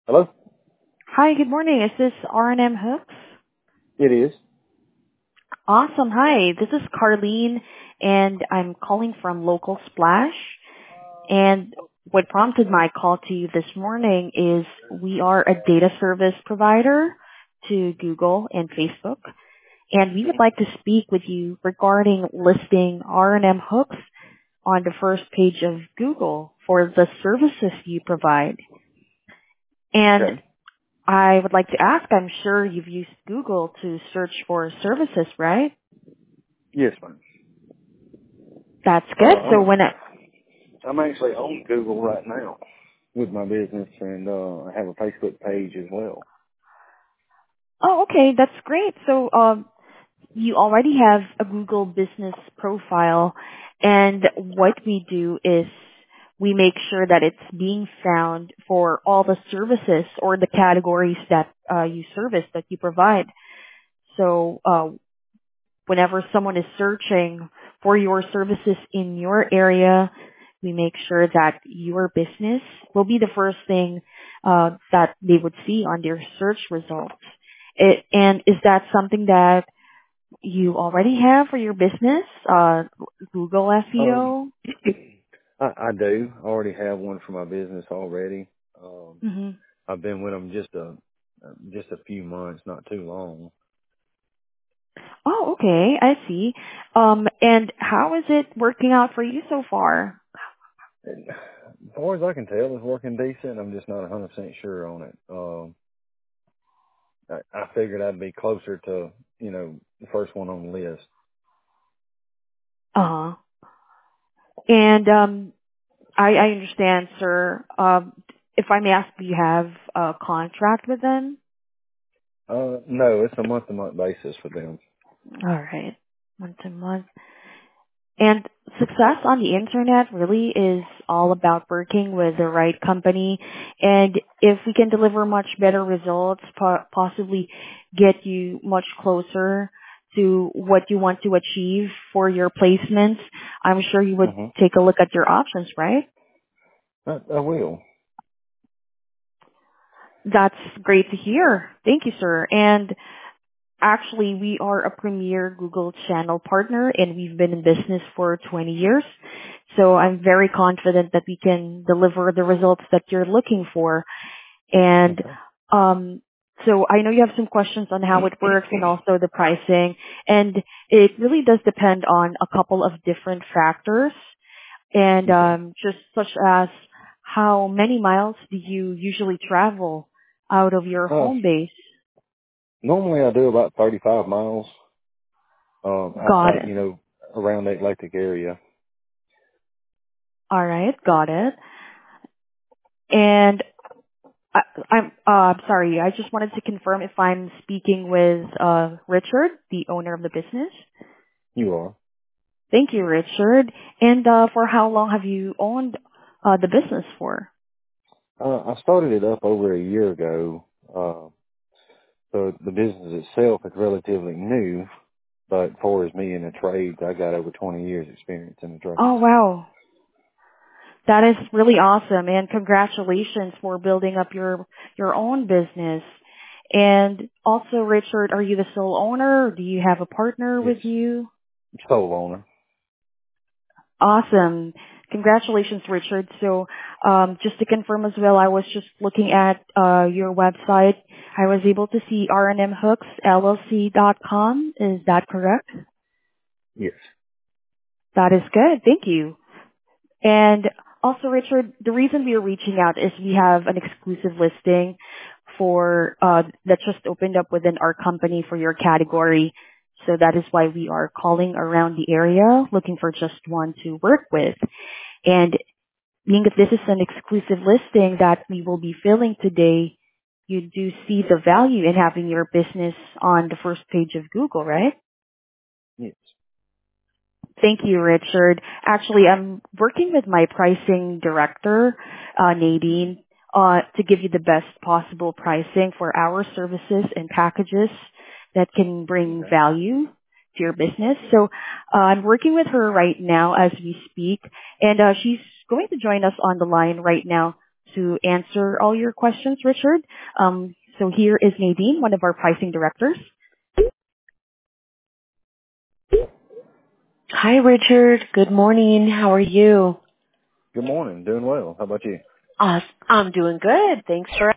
Hello? Hi, good morning. Is this R&M Hooks? It is. Awesome. Hi, this is Carlene, and I'm calling from Local Splash. And what prompted my call to you this morning is we are a data service provider to Google and Facebook, and we would like to speak with you regarding listing R&M Hooks on the first page of Google for the services you provide. And Okay. I would like to ask, I'm sure you've used Google to search for services, right? Yes, ma'am. That's Uh, good. I'm So when I, I'm actually on Google right now with my business, and I have a Facebook page as well. oh, okay, that's great. So you already have a Google business profile, and what we do is we make sure that it's being found for all the services or the categories that you service, that you provide. So whenever someone is searching for your services in your area, we make sure that your business will be the first thing that they would see on their search results. And is that something that you already have for your business? Google Um, SEO? I do. I already have one for my business already. Hmm. I've been with them just a few months, not too long. Oh, okay. I see. And how is it working out for you so far? And as far as I can tell, it's working decent. I'm just not 100% sure on it. I figured I'd be closer to, the first one on the list. Uh-huh. And I understand, sir. If I may ask, do you have a contract with them? No, it's a month-to-month basis for them. All right. Month to month. And success on the internet really is all about working with the right company. And if we can deliver much better results, possibly get you much closer to what you want to achieve for your placements, I'm sure you would hmm take a look at your options, right? I will. That's great to hear. Thank you, sir. And actually, we are a premier Google channel partner and we've been in business for 20 years. So I'm very confident that we can deliver the results that you're looking for. And Okay. um, so I know you have some questions on how it works and also the pricing. And it really does depend on a couple of different factors. And Okay. just such as how many miles do you usually travel out of your Uh, home base? Normally I do about 35 miles, Got outside, it. around the Atlantic area. All right, got it. And I, I'm sorry, I just wanted to confirm if I'm speaking with Richard, the owner of the business. You are. Thank you, Richard. And for how long have you owned the business for? I started it up over a year ago. So the business itself is relatively new, but for as me in the trades, I got over 20 years experience in the trades. Oh, wow. That is really awesome, and congratulations for building up your own business. And also, Richard, are you the sole owner, or do you have a partner Yes. with you? Sole owner. Awesome. Congratulations, Richard. So, just to confirm as well, I was just looking at your website. I was able to see rnmhooksllc.com. Is that correct? Yes. That is good. Thank you. And also, Richard, the reason we are reaching out is we have an exclusive listing for that just opened up within our company for your category. So that is why we are calling around the area looking for just one to work with. And being that this is an exclusive listing that we will be filling today, you do see the value in having your business on the first page of Google, right? Yes. Thank you, Richard. Actually, I'm working with my pricing director, Nadine, to give you the best possible pricing for our services and packages that can bring Okay. value to your business. So I'm working with her right now as we speak, and she's going to join us on the line right now to answer all your questions, Richard. So here is Nadine, one of our pricing directors. Hi, Richard. Good morning. How are you? Good morning. Doing well. How about you? I'm doing good. Thanks for